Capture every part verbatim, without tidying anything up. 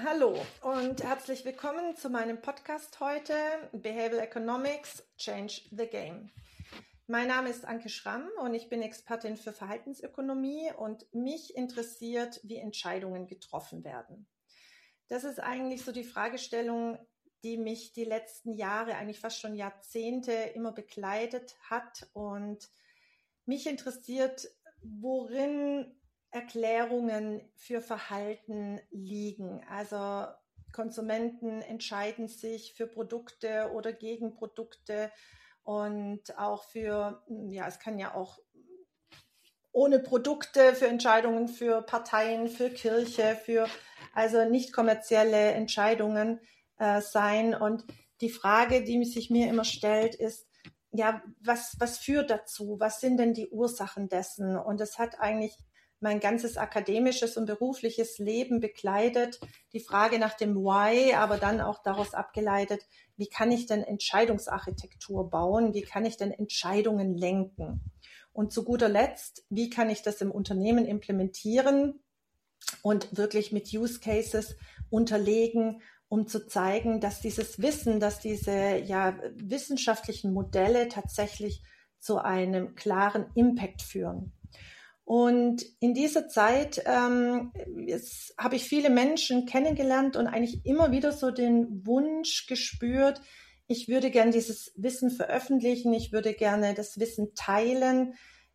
Hallo und herzlich willkommen zu meinem Podcast heute, Behavioral Economics, Change the Game. Mein Name ist Anke Schramm und ich bin Expertin für Verhaltensökonomie und mich interessiert, wie Entscheidungen getroffen werden. Das ist eigentlich so die Fragestellung, die mich die letzten Jahre, eigentlich fast schon Jahrzehnte immer begleitet hat, und mich interessiert, worin Erklärungen für Verhalten liegen. Also Konsumenten entscheiden sich für Produkte oder gegen Produkte und auch für, ja, es kann ja auch ohne Produkte, für Entscheidungen für Parteien, für Kirche, für also nicht kommerzielle Entscheidungen äh, sein. Und die Frage, die sich mir immer stellt, ist, ja, was, was führt dazu? Was sind denn die Ursachen dessen? Und es hat eigentlich mein ganzes akademisches und berufliches Leben begleitet, die Frage nach dem Why, aber dann auch daraus abgeleitet, wie kann ich denn Entscheidungsarchitektur bauen? Wie kann ich denn Entscheidungen lenken? Und zu guter Letzt, wie kann ich das im Unternehmen implementieren und wirklich mit Use Cases unterlegen, um zu zeigen, dass dieses Wissen, dass diese ja, wissenschaftlichen Modelle tatsächlich zu einem klaren Impact führen. Und in dieser Zeit ähm, habe ich viele Menschen kennengelernt und eigentlich immer wieder so den Wunsch gespürt, ich würde gerne dieses Wissen veröffentlichen, ich würde gerne das Wissen teilen,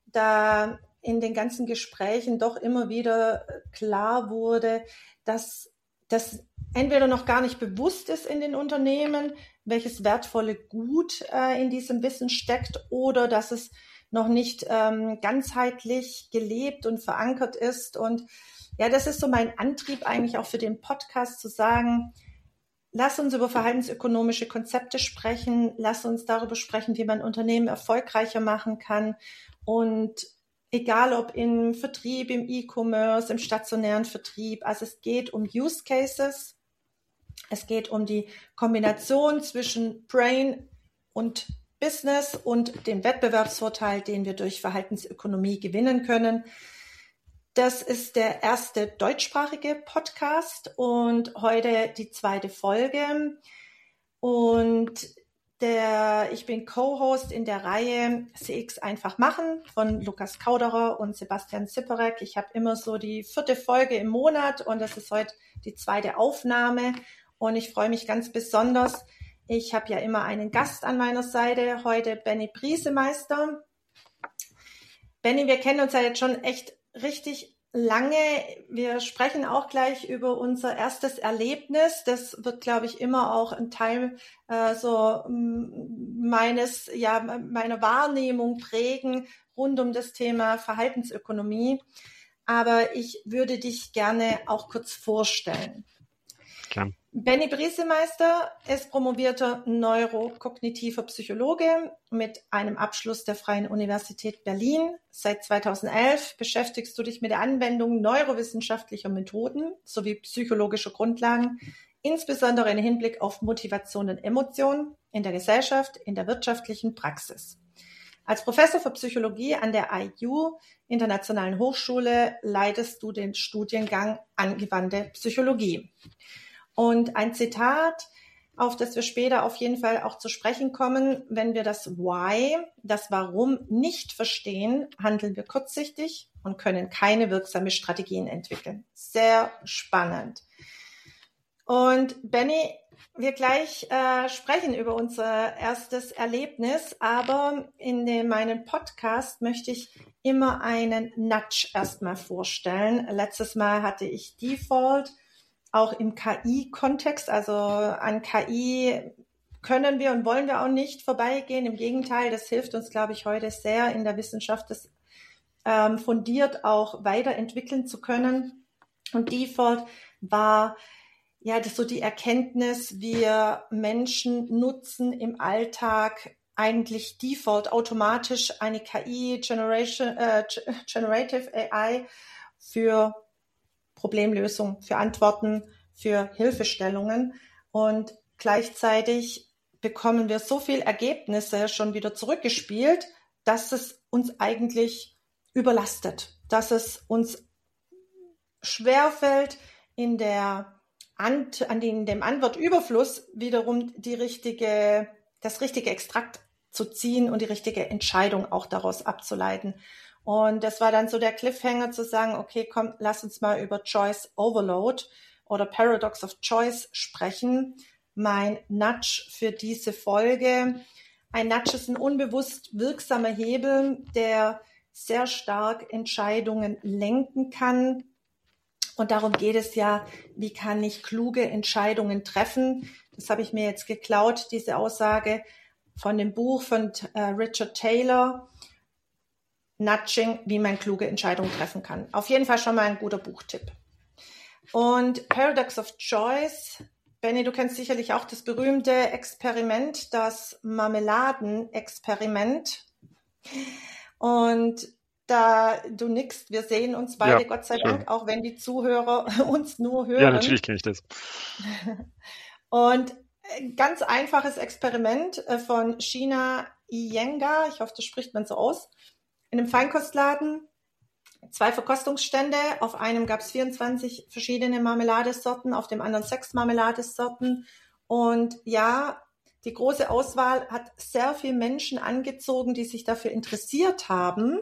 da in den ganzen Gesprächen doch immer wieder klar wurde, dass das entweder noch gar nicht bewusst ist in den Unternehmen, welches wertvolle Gut äh, in diesem Wissen steckt, oder dass es noch nicht ähm, ganzheitlich gelebt und verankert ist. Und ja, das ist so mein Antrieb eigentlich auch für den Podcast, zu sagen, lass uns über verhaltensökonomische Konzepte sprechen, lass uns darüber sprechen, wie man Unternehmen erfolgreicher machen kann. Und egal ob im Vertrieb, im E-Commerce, im stationären Vertrieb, also es geht um Use Cases, es geht um die Kombination zwischen Brain und Business und den Wettbewerbsvorteil, den wir durch Verhaltensökonomie gewinnen können. Das ist der erste deutschsprachige Podcast und heute die zweite Folge. Und der, ich bin Co-Host in der Reihe C X einfach machen von Lukas Kauderer und Sebastian Zipperek. Ich habe immer so die vierte Folge im Monat und das ist heute die zweite Aufnahme. Und ich freue mich ganz besonders. Ich habe ja immer einen Gast an meiner Seite, heute Benny Briesemeister. Benny, wir kennen uns ja jetzt schon echt richtig lange. Wir sprechen auch gleich über unser erstes Erlebnis. Das wird, glaube ich, immer auch ein Teil äh, so meines, ja, meiner Wahrnehmung prägen rund um das Thema Verhaltensökonomie. Aber ich würde dich gerne auch kurz vorstellen. Klar. Benny Briesemeister ist promovierter neurokognitiver Psychologe mit einem Abschluss der Freien Universität Berlin. Seit zweitausendelf beschäftigst du dich mit der Anwendung neurowissenschaftlicher Methoden sowie psychologischer Grundlagen, insbesondere im Hinblick auf Motivation und Emotionen in der Gesellschaft, in der wirtschaftlichen Praxis. Als Professor für Psychologie an der I U Internationalen Hochschule leitest du den Studiengang Angewandte Psychologie. Und ein Zitat, auf das wir später auf jeden Fall auch zu sprechen kommen: Wenn wir das Why, das Warum nicht verstehen, handeln wir kurzsichtig und können keine wirksamen Strategien entwickeln. Sehr spannend. Und Benny, wir gleich äh, sprechen über unser erstes Erlebnis, aber in dem, meinem Podcast möchte ich immer einen Nudge erstmal vorstellen. Letztes Mal hatte ich Default, auch im K I-Kontext, also an K I können wir und wollen wir auch nicht vorbeigehen. Im Gegenteil, das hilft uns, glaube ich, heute sehr in der Wissenschaft, das ähm, fundiert auch weiterentwickeln zu können. Und Default war ja das so die Erkenntnis, wir Menschen nutzen im Alltag eigentlich Default automatisch eine K I, Generation, äh, Generative A I, für Problemlösung, für Antworten, für Hilfestellungen. Und gleichzeitig bekommen wir so viele Ergebnisse schon wieder zurückgespielt, dass es uns eigentlich überlastet, dass es uns schwerfällt, in der an, an den, dem Antwortüberfluss wiederum die richtige, das richtige Extrakt zu ziehen und die richtige Entscheidung auch daraus abzuleiten. Und das war dann so der Cliffhanger zu sagen, okay, komm, lass uns mal über Choice Overload oder Paradox of Choice sprechen. Mein Nudge für diese Folge. Ein Nudge ist ein unbewusst wirksamer Hebel, der sehr stark Entscheidungen lenken kann. Und darum geht es ja, wie kann ich kluge Entscheidungen treffen? Das habe ich mir jetzt geklaut, diese Aussage von dem Buch von äh, Richard Taylor, Nudging, wie man kluge Entscheidungen treffen kann. Auf jeden Fall schon mal ein guter Buchtipp. Und Paradox of Choice, Benny, du kennst sicherlich auch das berühmte Experiment, das Marmeladen-Experiment. Und da du nickst, wir sehen uns beide, ja, Gott sei Dank, auch wenn die Zuhörer uns nur hören. Ja, natürlich kenne ich das. Und ganz einfaches Experiment von Sheena Iyengar, ich hoffe, das spricht man so aus, in einem Feinkostladen, zwei Verkostungsstände, auf einem gab es vierundzwanzig verschiedene Marmeladesorten, auf dem anderen sechs Marmeladesorten. Und ja, die große Auswahl hat sehr viele Menschen angezogen, die sich dafür interessiert haben,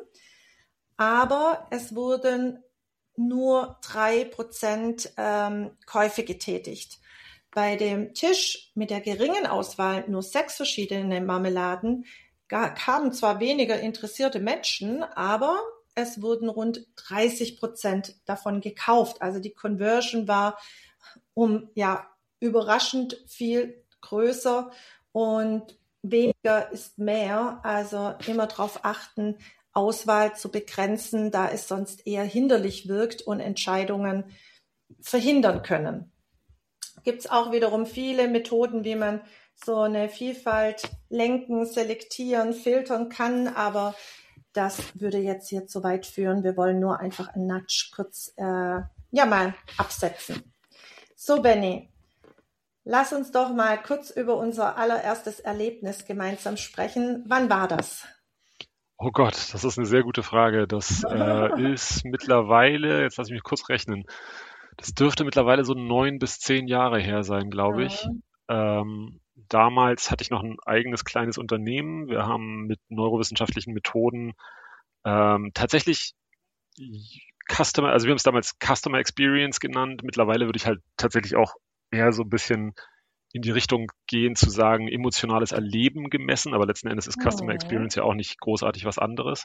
aber es wurden nur drei Prozent ähm, Käufe getätigt. Bei dem Tisch mit der geringen Auswahl, nur sechs verschiedene Marmeladen, kamen zwar weniger interessierte Menschen, aber es wurden rund dreißig Prozent davon gekauft. Also die Conversion war um ja überraschend viel größer und weniger ist mehr. Also immer darauf achten, Auswahl zu begrenzen, da es sonst eher hinderlich wirkt und Entscheidungen verhindern können. Gibt es auch wiederum viele Methoden, wie man so eine Vielfalt lenken, selektieren, filtern kann, aber das würde jetzt hier zu weit führen. Wir wollen nur einfach einen Nudge kurz äh, ja mal absetzen. So, Benny, lass uns doch mal kurz über unser allererstes Erlebnis gemeinsam sprechen. Wann war das? Oh Gott, das ist eine sehr gute Frage. Das äh, ist mittlerweile, jetzt lass ich mich kurz rechnen, das dürfte mittlerweile so neun bis zehn Jahre her sein, glaube ich. Ja. Ähm, damals hatte ich noch ein eigenes kleines Unternehmen. Wir haben mit neurowissenschaftlichen Methoden ähm, tatsächlich Customer, also wir haben es damals Customer Experience genannt. Mittlerweile würde ich halt tatsächlich auch eher so ein bisschen in die Richtung gehen, zu sagen, emotionales Erleben gemessen, aber letzten Endes ist Customer Experience ja auch nicht großartig was anderes.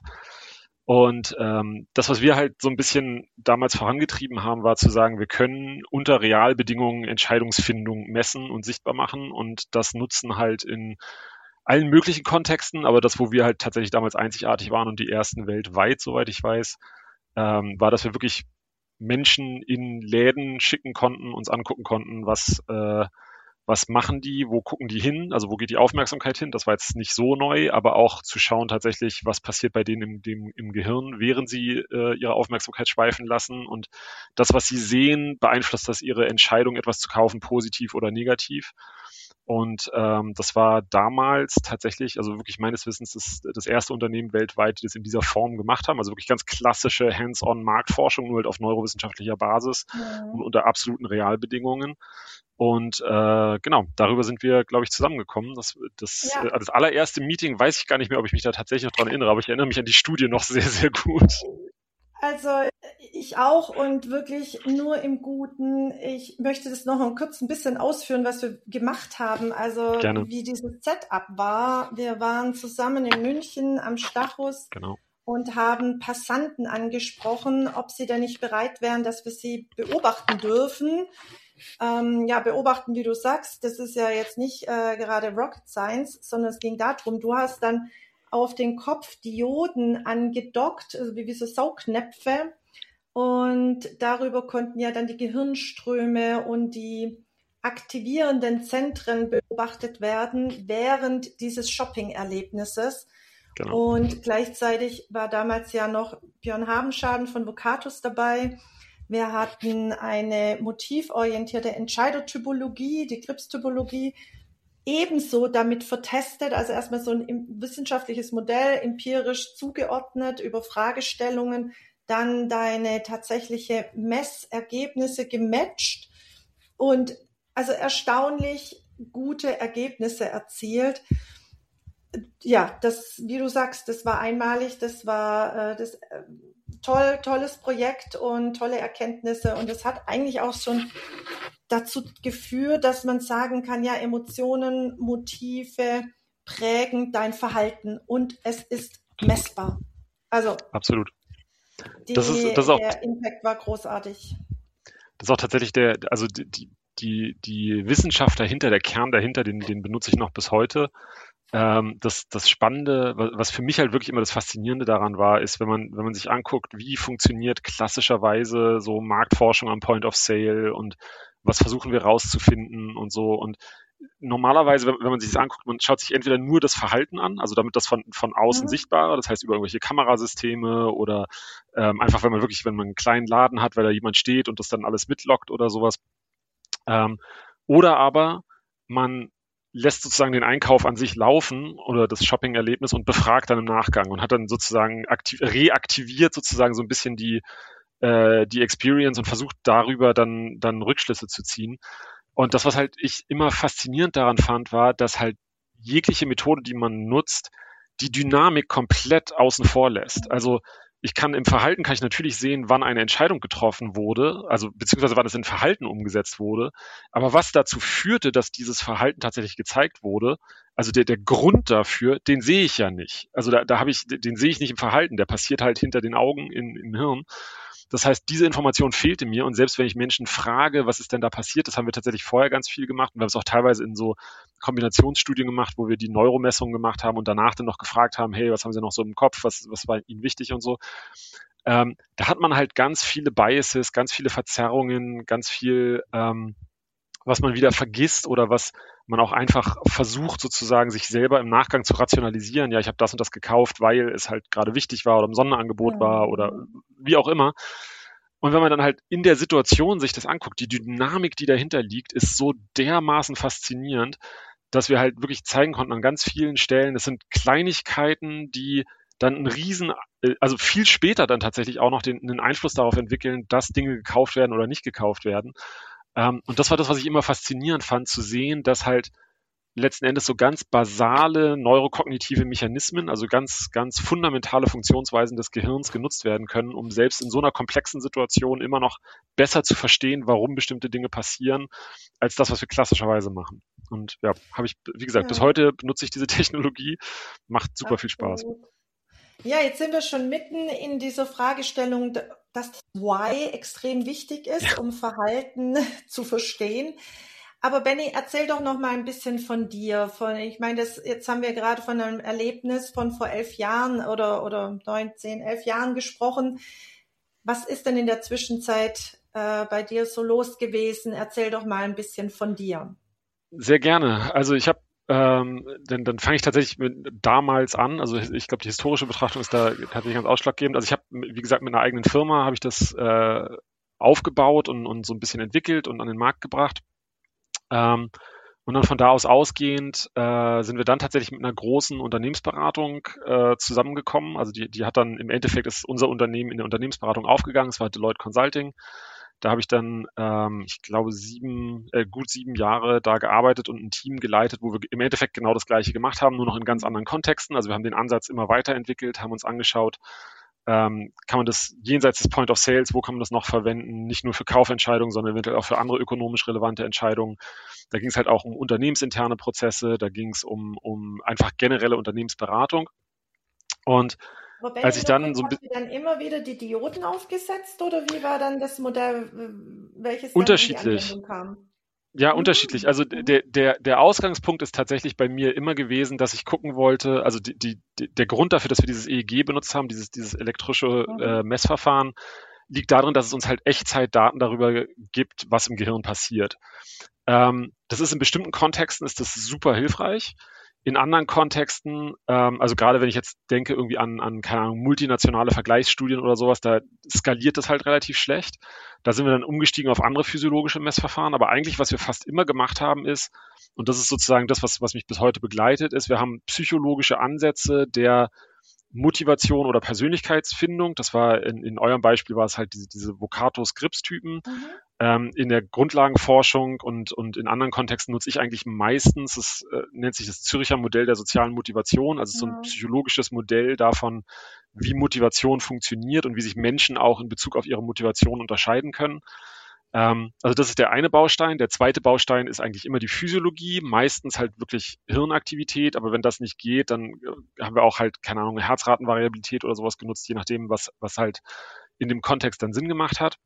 Und ähm, das, was wir halt so ein bisschen damals vorangetrieben haben, war zu sagen, wir können unter Realbedingungen Entscheidungsfindung messen und sichtbar machen und das nutzen halt in allen möglichen Kontexten, aber das, wo wir halt tatsächlich damals einzigartig waren und die ersten weltweit, soweit ich weiß, ähm, war, dass wir wirklich Menschen in Läden schicken konnten, uns angucken konnten, was äh, was machen die, wo gucken die hin, also wo geht die Aufmerksamkeit hin, das war jetzt nicht so neu, aber auch zu schauen tatsächlich, was passiert bei denen im, dem, im Gehirn, während sie äh, ihre Aufmerksamkeit schweifen lassen und das, was sie sehen, beeinflusst das ihre Entscheidung, etwas zu kaufen, positiv oder negativ. Und ähm, das war damals tatsächlich, also wirklich meines Wissens das, das erste Unternehmen weltweit, die das in dieser Form gemacht haben, also wirklich ganz klassische Hands-on-Marktforschung, nur halt auf neurowissenschaftlicher Basis ja. und unter absoluten Realbedingungen. Und äh, genau, darüber sind wir, glaube ich, zusammengekommen. Das, das, ja. äh, das allererste Meeting weiß ich gar nicht mehr, ob ich mich da tatsächlich noch dran erinnere, aber ich erinnere mich an die Studie noch sehr, sehr gut. Also ich auch und wirklich nur im Guten. Ich möchte das noch mal kurz ein bisschen ausführen, was wir gemacht haben. Also Gerne. Wie dieses Setup war. Wir waren zusammen in München am Stachus genau. und haben Passanten angesprochen, ob sie denn nicht bereit wären, dass wir sie beobachten dürfen. Ähm, ja, beobachten, wie du sagst, das ist ja jetzt nicht äh, gerade Rocket Science, sondern es ging darum, du hast dann auf den Kopf Dioden angedockt, also wie, wie so Saugnäpfe und darüber konnten ja dann die Gehirnströme und die aktivierenden Zentren beobachtet werden während dieses Shopping-Erlebnisses. Genau. Und gleichzeitig war damals ja noch Björn Habenschaden von Vocatus dabei. Wir hatten eine motivorientierte Entscheidertypologie, die Krebstypologie, ebenso damit vertestet, also erstmal so ein wissenschaftliches Modell, empirisch zugeordnet über Fragestellungen, dann deine tatsächliche Messergebnisse gematcht und also erstaunlich gute Ergebnisse erzielt. Ja, das, wie du sagst, das war einmalig, das war äh, das äh, toll, tolles Projekt und tolle Erkenntnisse, und es hat eigentlich auch schon dazu geführt, dass man sagen kann, ja, Emotionen, Motive prägen dein Verhalten, und es ist messbar. Also Absolut. Die, das ist, das ist auch, der Impact war großartig. Das ist auch tatsächlich der, also die, die, die Wissenschaft dahinter, der Kern dahinter, den, den benutze ich noch bis heute. Ähm, das, das Spannende, was für mich halt wirklich immer das Faszinierende daran war, ist, wenn man, wenn man sich anguckt, wie funktioniert klassischerweise so Marktforschung am Point of Sale und was versuchen wir rauszufinden und so. Und normalerweise, wenn, wenn man sich das anguckt, man schaut sich entweder nur das Verhalten an, also damit das von, von außen Mhm. sichtbare, das heißt über irgendwelche Kamerasysteme oder ähm, einfach, wenn man wirklich, wenn man einen kleinen Laden hat, weil da jemand steht und das dann alles mitlockt oder sowas. Ähm, oder aber man lässt sozusagen den Einkauf an sich laufen oder das Shopping-Erlebnis und befragt dann im Nachgang und hat dann sozusagen aktiv, reaktiviert sozusagen so ein bisschen die, äh, die Experience und versucht darüber dann, dann Rückschlüsse zu ziehen. Und das, was halt ich immer faszinierend daran fand, war, dass halt jegliche Methode, die man nutzt, die Dynamik komplett außen vor lässt. Also ich kann im Verhalten kann ich natürlich sehen, wann eine Entscheidung getroffen wurde, also beziehungsweise wann es in Verhalten umgesetzt wurde. Aber was dazu führte, dass dieses Verhalten tatsächlich gezeigt wurde, also der, der Grund dafür, den sehe ich ja nicht. Also da, da habe ich, den sehe ich nicht im Verhalten, der passiert halt hinter den Augen in, im Hirn. Das heißt, diese Information fehlte mir, und selbst wenn ich Menschen frage, was ist denn da passiert, das haben wir tatsächlich vorher ganz viel gemacht, und wir haben es auch teilweise in so Kombinationsstudien gemacht, wo wir die Neuromessungen gemacht haben und danach dann noch gefragt haben, hey, was haben Sie noch so im Kopf, was, was war Ihnen wichtig und so. Ähm, da hat man halt ganz viele Biases, ganz viele Verzerrungen, ganz viel, ähm, was man wieder vergisst oder was man auch einfach versucht sozusagen sich selber im Nachgang zu rationalisieren. Ja, ich habe das und das gekauft, weil es halt gerade wichtig war oder im Sonderangebot war oder wie auch immer. Und wenn man dann halt in der Situation sich das anguckt, die Dynamik, die dahinter liegt, ist so dermaßen faszinierend, dass wir halt wirklich zeigen konnten an ganz vielen Stellen, es sind Kleinigkeiten, die dann einen riesen, also viel später dann tatsächlich auch noch den, einen Einfluss darauf entwickeln, dass Dinge gekauft werden oder nicht gekauft werden. Ähm, und das war das, was ich immer faszinierend fand, zu sehen, dass halt letzten Endes so ganz basale neurokognitive Mechanismen, also ganz, ganz fundamentale Funktionsweisen des Gehirns genutzt werden können, um selbst in so einer komplexen Situation immer noch besser zu verstehen, warum bestimmte Dinge passieren, als das, was wir klassischerweise machen. Und ja, habe ich, wie gesagt, ja. bis heute benutze ich diese Technologie, macht super Absolut. viel Spaß. Ja, jetzt sind wir schon mitten in dieser Fragestellung, dass das Why extrem wichtig ist, ja. um Verhalten zu verstehen. Aber Benny, erzähl doch noch mal ein bisschen von dir. Von, ich meine, das, jetzt haben wir gerade von einem Erlebnis von vor elf Jahren oder, oder neun, zehn, elf Jahren gesprochen. Was ist denn in der Zwischenzeit äh, bei dir so los gewesen? Erzähl doch mal ein bisschen von dir. Sehr gerne. Also ich habe Ähm, denn dann fange ich tatsächlich mit damals an. Also ich glaube, die historische Betrachtung ist da tatsächlich ganz ausschlaggebend. Also ich habe, wie gesagt, mit einer eigenen Firma habe ich das äh, aufgebaut und, und so ein bisschen entwickelt und an den Markt gebracht. Ähm, und dann von da aus ausgehend äh, sind wir dann tatsächlich mit einer großen Unternehmensberatung äh, zusammengekommen. Also die, die hat dann im Endeffekt ist unser Unternehmen in der Unternehmensberatung aufgegangen. Es war Deloitte Consulting. Da habe ich dann, ähm, ich glaube, sieben, äh, gut sieben Jahre da gearbeitet und ein Team geleitet, wo wir im Endeffekt genau das Gleiche gemacht haben, nur noch in ganz anderen Kontexten. Also wir haben den Ansatz immer weiterentwickelt, haben uns angeschaut, ähm, kann man das jenseits des Point of Sales, wo kann man das noch verwenden, nicht nur für Kaufentscheidungen, sondern eventuell auch für andere ökonomisch relevante Entscheidungen. Da ging es halt auch um unternehmensinterne Prozesse, da ging es um, um einfach generelle Unternehmensberatung. Und Aber als ich dann so ein bisschen dann immer wieder die Dioden aufgesetzt oder wie war dann das Modell, welches dann unterschiedlich. in die Anwendung kam? Ja, mhm. unterschiedlich. Also der, der, der Ausgangspunkt ist tatsächlich bei mir immer gewesen, dass ich gucken wollte, also die, die, der Grund dafür, dass wir dieses E E G benutzt haben, dieses, dieses elektrische mhm. äh, Messverfahren, liegt darin, dass es uns halt Echtzeitdaten darüber gibt, was im Gehirn passiert. Ähm, das ist in bestimmten Kontexten ist das super hilfreich. In anderen Kontexten, ähm, also gerade wenn ich jetzt denke irgendwie an, an, keine Ahnung, multinationale Vergleichsstudien oder sowas, da skaliert das halt relativ schlecht. Da sind wir dann umgestiegen auf andere physiologische Messverfahren. Aber eigentlich, was wir fast immer gemacht haben, ist, und das ist sozusagen das, was, was mich bis heute begleitet, ist, wir haben psychologische Ansätze der Motivation oder Persönlichkeitsfindung. Das war in, in eurem Beispiel war es halt diese, diese Vocato-Scripts-Typen. Mhm. Ähm, in der Grundlagenforschung und, und in anderen Kontexten nutze ich eigentlich meistens, das äh, nennt sich das Züricher Modell der sozialen Motivation, also so ein Ja. psychologisches Modell davon, wie Motivation funktioniert und wie sich Menschen auch in Bezug auf ihre Motivation unterscheiden können. Ähm, also das ist der eine Baustein. Der zweite Baustein ist eigentlich immer die Physiologie, meistens halt wirklich Hirnaktivität, aber wenn das nicht geht, dann äh, haben wir auch halt, keine Ahnung, Herzratenvariabilität oder sowas genutzt, je nachdem, was, was halt in dem Kontext dann Sinn gemacht hat.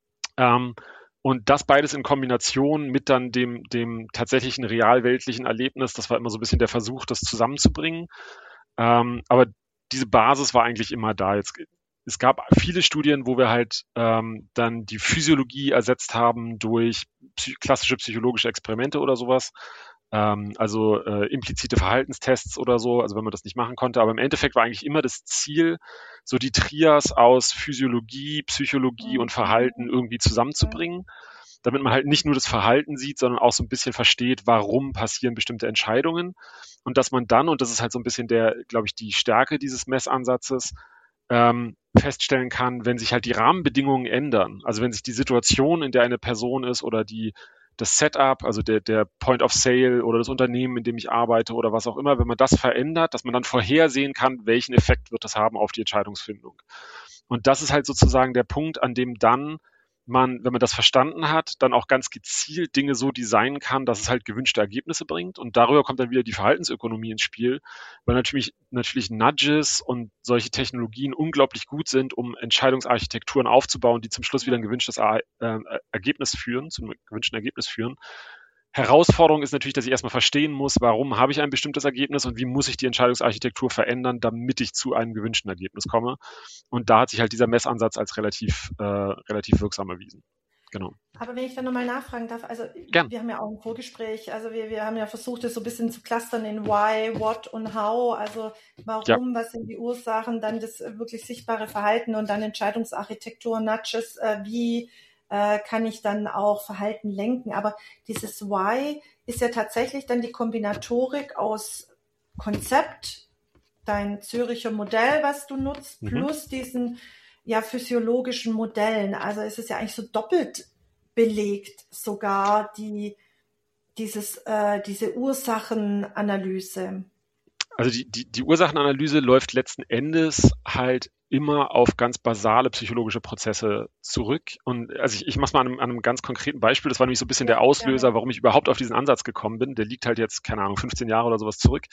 Ähm, und das beides in Kombination mit dann dem, dem tatsächlichen realweltlichen Erlebnis, das war immer so ein bisschen der Versuch, das zusammenzubringen. Ähm, aber diese Basis war eigentlich immer da. Jetzt, es gab viele Studien, wo wir halt ähm, dann die Physiologie ersetzt haben durch psych klassische psychologische Experimente oder sowas. Ähm, also äh, implizite Verhaltenstests oder so, also wenn man das nicht machen konnte. Aber im Endeffekt war eigentlich immer das Ziel, so die Trias aus Physiologie, Psychologie und Verhalten irgendwie zusammenzubringen, damit man halt nicht nur das Verhalten sieht, sondern auch so ein bisschen versteht, warum passieren bestimmte Entscheidungen und dass man dann, und das ist halt so ein bisschen der, glaube ich, die Stärke dieses Messansatzes, ähm, feststellen kann, wenn sich halt die Rahmenbedingungen ändern, also wenn sich die Situation, in der eine Person ist oder die das Setup, also der, der Point of Sale oder das Unternehmen, in dem ich arbeite oder was auch immer, wenn man das verändert, dass man dann vorhersehen kann, welchen Effekt wird das haben auf die Entscheidungsfindung. Und das ist halt sozusagen der Punkt, an dem dann man, wenn man das verstanden hat, dann auch ganz gezielt Dinge so designen kann, dass es halt gewünschte Ergebnisse bringt. Und darüber kommt dann wieder die Verhaltensökonomie ins Spiel, weil natürlich, natürlich Nudges und solche Technologien unglaublich gut sind, um Entscheidungsarchitekturen aufzubauen, die zum Schluss wieder ein gewünschtes äh, Ergebnis führen, zum gewünschten Ergebnis führen. Herausforderung ist natürlich, dass ich erstmal verstehen muss, warum habe ich ein bestimmtes Ergebnis und wie muss ich die Entscheidungsarchitektur verändern, damit ich zu einem gewünschten Ergebnis komme. Und da hat sich halt dieser Messansatz als relativ, äh, relativ wirksam erwiesen. Genau. Aber wenn ich dann nochmal nachfragen darf, also Gern. wir haben ja auch ein Vorgespräch, also wir, wir haben ja versucht, das so ein bisschen zu clustern in Why, What und How, also warum, ja. Was sind die Ursachen, dann das wirklich sichtbare Verhalten und dann Entscheidungsarchitektur, Nudges, äh, wie äh, kann ich dann auch Verhalten lenken. Aber dieses Why ist ja tatsächlich dann die Kombinatorik aus Konzept, dein Züricher Modell, was du nutzt, mhm. plus diesen ja physiologischen Modellen. Also es ist ja eigentlich so doppelt belegt sogar die dieses äh, diese Ursachenanalyse. Also die, die, die Ursachenanalyse läuft letzten Endes halt immer auf ganz basale psychologische Prozesse zurück. Und also ich, ich mache es mal an einem, an einem ganz konkreten Beispiel. Das war nämlich so ein bisschen ja, der Auslöser, ja. warum ich überhaupt auf diesen Ansatz gekommen bin. Der liegt halt jetzt, keine Ahnung, fünfzehn Jahre oder sowas zurück.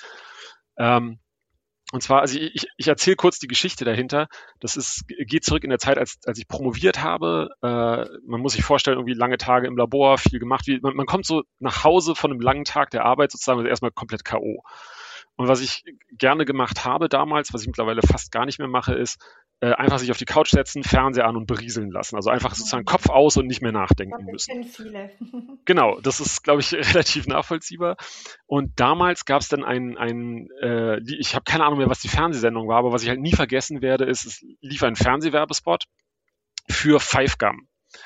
Ähm, Und zwar, also ich, ich erzähle kurz die Geschichte dahinter. Das ist, geht zurück in der Zeit, als, als ich promoviert habe. Äh, man muss sich vorstellen, irgendwie lange Tage im Labor, viel gemacht. Wie, man, man kommt so nach Hause von einem langen Tag der Arbeit sozusagen, also erstmal komplett K O. Und was ich gerne gemacht habe damals, was ich mittlerweile fast gar nicht mehr mache, ist, äh, einfach sich auf die Couch setzen, Fernseher an und berieseln lassen. Also einfach sozusagen Kopf aus und nicht mehr nachdenken das müssen. kennen viele. Genau, das ist, glaube ich, relativ nachvollziehbar. Und damals gab es dann ein, ein äh, ich habe keine Ahnung mehr, was die Fernsehsendung war, aber was ich halt nie vergessen werde, ist, es lief ein Fernsehwerbespot für Five Gum.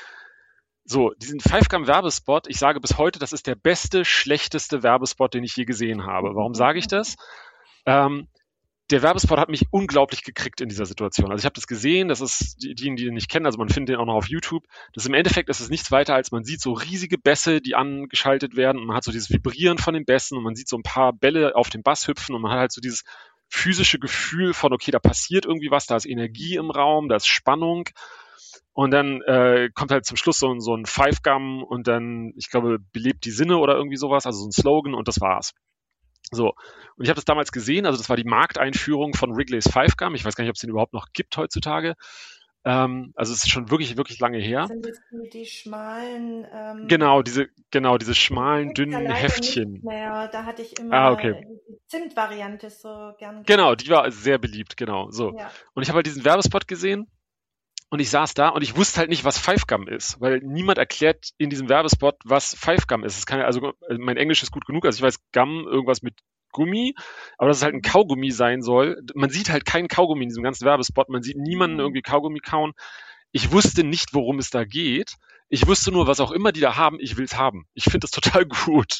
So, diesen Five Gum Werbespot, ich sage bis heute, das ist der beste, schlechteste Werbespot, den ich je gesehen habe. Warum sage ich das? Ähm, der Werbespot hat mich unglaublich gekriegt in dieser Situation. Also ich habe das gesehen, das ist, die, die ihn nicht kennen, also man findet den auch noch auf YouTube. Das ist im Endeffekt, das ist nichts weiter, als man sieht so riesige Bässe, die angeschaltet werden und man hat so dieses Vibrieren von den Bässen und man sieht so ein paar Bälle auf dem Bass hüpfen und man hat halt so dieses physische Gefühl von, okay, da passiert irgendwie was, da ist Energie im Raum, da ist Spannung. Und dann äh, kommt halt zum Schluss so, so ein Five Gum und dann, ich glaube, belebt die Sinne oder irgendwie sowas, also so ein Slogan und das war's. So, und ich habe das damals gesehen, also das war die Markteinführung von Wrigley's Five Gum. Ich weiß gar nicht, ob es den überhaupt noch gibt heutzutage. Ähm, also es ist schon wirklich, wirklich lange her. Sind das die, die schmalen... Ähm, genau, diese, genau, diese schmalen, dünnen Heftchen. Nicht mehr. Da hatte ich immer ah, okay. die Zimt-Variante so gern. Genau, die war sehr beliebt, genau. So. Ja. Und ich habe halt diesen Werbespot gesehen. Und ich saß da und ich wusste halt nicht, was Five Gum ist, weil niemand erklärt in diesem Werbespot, was Five Gum ist. Es kann ja, also mein Englisch ist gut genug, also ich weiß Gum, irgendwas mit Gummi, aber dass es halt ein Kaugummi sein soll. Man sieht halt keinen Kaugummi in diesem ganzen Werbespot, man sieht niemanden irgendwie Kaugummi kauen. Ich wusste nicht, worum es da geht. Ich wusste nur, was auch immer die da haben, ich will es haben. Ich finde das total gut.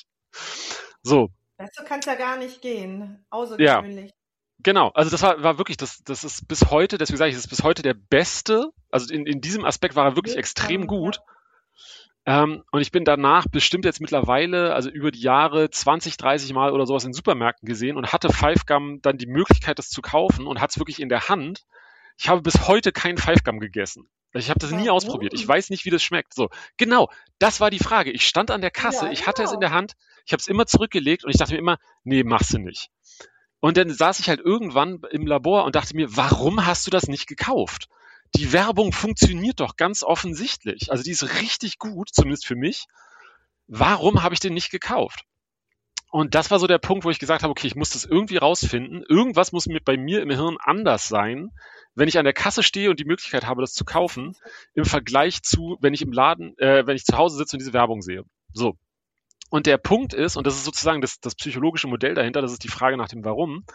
So. Weißt du, kann es ja gar nicht gehen. Außergewöhnlich. Ja. Genau, also das war, war wirklich, das, das ist bis heute, deswegen sage ich, das ist bis heute der beste, also in, in diesem Aspekt war er wirklich extrem gut. Ähm, und ich bin danach bestimmt jetzt mittlerweile, also über die Jahre zwanzig, dreißig Mal oder sowas in Supermärkten gesehen und hatte Five Gum dann die Möglichkeit, das zu kaufen und hatte es wirklich in der Hand. Ich habe bis heute keinen Five Gum gegessen. Ich habe das nie ausprobiert. Ich weiß nicht, wie das schmeckt. So, genau, das war die Frage. Ich stand an der Kasse, Ja, ich hatte es in genau. der Hand, ich habe es immer zurückgelegt und ich dachte mir immer, nee, machst du nicht. Und dann saß ich halt irgendwann im Labor und dachte mir, warum hast du das nicht gekauft? Die Werbung funktioniert doch ganz offensichtlich. Also die ist richtig gut, zumindest für mich. Warum habe ich den nicht gekauft? Und das war so der Punkt, wo ich gesagt habe, okay, ich muss das irgendwie rausfinden. Irgendwas muss mit bei mir im Hirn anders sein, wenn ich an der Kasse stehe und die Möglichkeit habe, das zu kaufen, im Vergleich zu, wenn ich im Laden, äh, wenn ich zu Hause sitze und diese Werbung sehe. So. Und der Punkt ist, und das ist sozusagen das, das psychologische Modell dahinter, das ist die Frage nach dem Warum.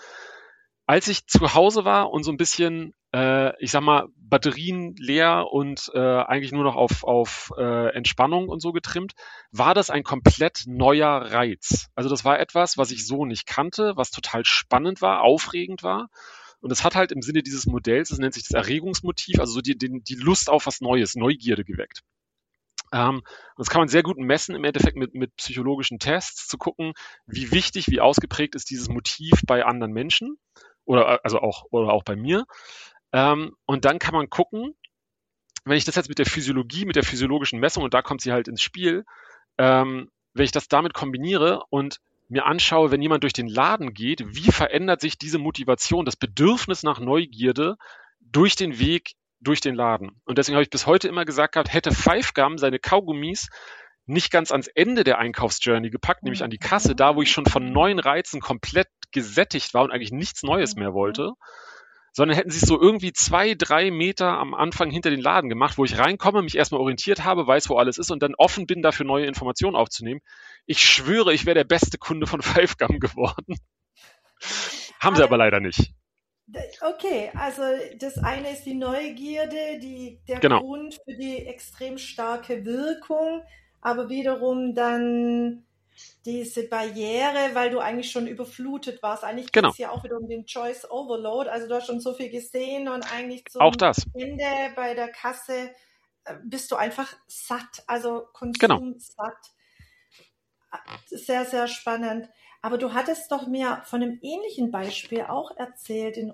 Als ich zu Hause war und so ein bisschen, äh, ich sag mal, Batterien leer und äh, eigentlich nur noch auf, auf äh, Entspannung und so getrimmt, war das ein komplett neuer Reiz. Also das war etwas, was ich so nicht kannte, was total spannend war, aufregend war. Und es hat halt im Sinne dieses Modells, das nennt sich das Erregungsmotiv, also so die, die, die Lust auf was Neues, Neugierde geweckt. Ähm, und das kann man sehr gut messen im Endeffekt mit, mit psychologischen Tests, zu gucken, wie wichtig, wie ausgeprägt ist dieses Motiv bei anderen Menschen oder also auch oder auch bei mir. Ähm, und dann kann man gucken, wenn ich das jetzt mit der Physiologie, mit der physiologischen Messung, und da kommt sie halt ins Spiel, ähm, wenn ich das damit kombiniere und mir anschaue, wenn jemand durch den Laden geht, wie verändert sich diese Motivation, das Bedürfnis nach Neugierde durch den Weg durch den Laden. Und deswegen habe ich bis heute immer gesagt gehabt, hätte Five Gum seine Kaugummis nicht ganz ans Ende der Einkaufsjourney gepackt, nämlich an die Kasse, da wo ich schon von neuen Reizen komplett gesättigt war und eigentlich nichts Neues mehr wollte, sondern hätten sie es so irgendwie zwei, drei Meter am Anfang hinter den Laden gemacht, wo ich reinkomme, mich erstmal orientiert habe, weiß, wo alles ist und dann offen bin, dafür neue Informationen aufzunehmen. Ich schwöre, ich wäre der beste Kunde von Five Gum geworden. Haben sie aber leider nicht. Okay, also das eine ist die Neugierde, die, der Genau. Grund für die extrem starke Wirkung, aber wiederum dann diese Barriere, weil du eigentlich schon überflutet warst. Eigentlich geht es Genau. ja auch wieder um den Choice Overload, also du hast schon so viel gesehen und eigentlich zum Auch das. Ende bei der Kasse äh, bist du einfach satt, also Genau. konsumsatt. Sehr, sehr spannend. Aber du hattest doch mir von einem ähnlichen Beispiel auch erzählt, in,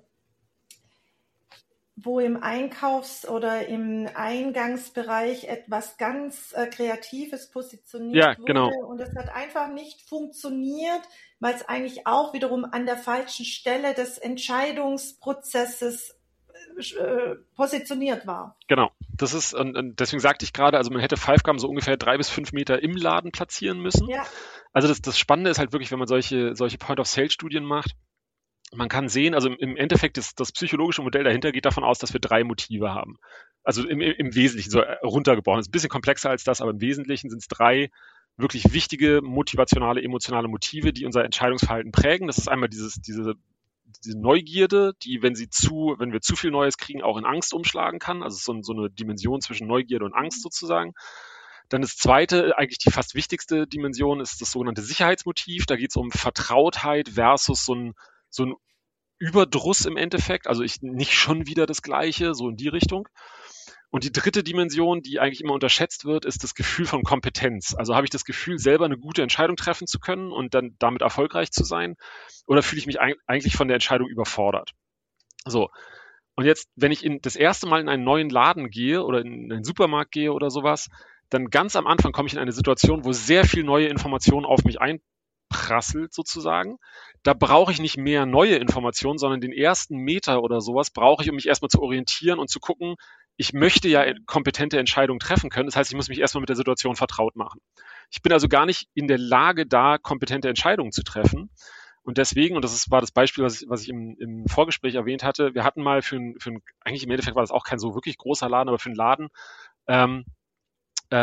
wo im Einkaufs- oder im Eingangsbereich etwas ganz äh, Kreatives positioniert Ja, wurde genau. und es hat einfach nicht funktioniert, weil es eigentlich auch wiederum an der falschen Stelle des Entscheidungsprozesses äh, positioniert war. Genau. Das ist, und, und deswegen sagte ich gerade, also man hätte Five Gum so ungefähr drei bis fünf Meter im Laden platzieren müssen. Ja. Also das, das Spannende ist halt wirklich, wenn man solche, solche Point-of-Sale-Studien macht, man kann sehen, also im Endeffekt ist das psychologische Modell dahinter geht davon aus, dass wir drei Motive haben. Also im, im Wesentlichen so runtergebrochen. Es ist ein bisschen komplexer als das, aber im Wesentlichen sind es drei wirklich wichtige motivationale, emotionale Motive, die unser Entscheidungsverhalten prägen. Das ist einmal dieses, diese, diese Neugierde, die, wenn sie zu, wenn wir zu viel Neues kriegen, auch in Angst umschlagen kann. Also so, so eine Dimension zwischen Neugierde und Angst sozusagen. Dann das zweite, eigentlich die fast wichtigste Dimension, ist das sogenannte Sicherheitsmotiv. Da geht es um Vertrautheit versus so ein, so ein Überdruss im Endeffekt. Also ich nicht schon wieder das Gleiche, so in die Richtung. Und die dritte Dimension, die eigentlich immer unterschätzt wird, ist das Gefühl von Kompetenz. Also habe ich das Gefühl, selber eine gute Entscheidung treffen zu können und dann damit erfolgreich zu sein? Oder fühle ich mich eigentlich von der Entscheidung überfordert? So. Und jetzt, wenn ich in, das erste Mal in einen neuen Laden gehe oder in einen Supermarkt gehe oder sowas, dann ganz am Anfang komme ich in eine Situation, wo sehr viel neue Informationen auf mich einprasselt sozusagen. Da brauche ich nicht mehr neue Informationen, sondern den ersten Meter oder sowas brauche ich, um mich erstmal zu orientieren und zu gucken, ich möchte ja kompetente Entscheidungen treffen können. Das heißt, ich muss mich erstmal mit der Situation vertraut machen. Ich bin also gar nicht in der Lage, da kompetente Entscheidungen zu treffen. Und deswegen, und das ist, war das Beispiel, was ich, was ich im, im Vorgespräch erwähnt hatte, wir hatten mal für ein, für ein, eigentlich im Endeffekt war das auch kein so wirklich großer Laden, aber für einen Laden ähm, äh,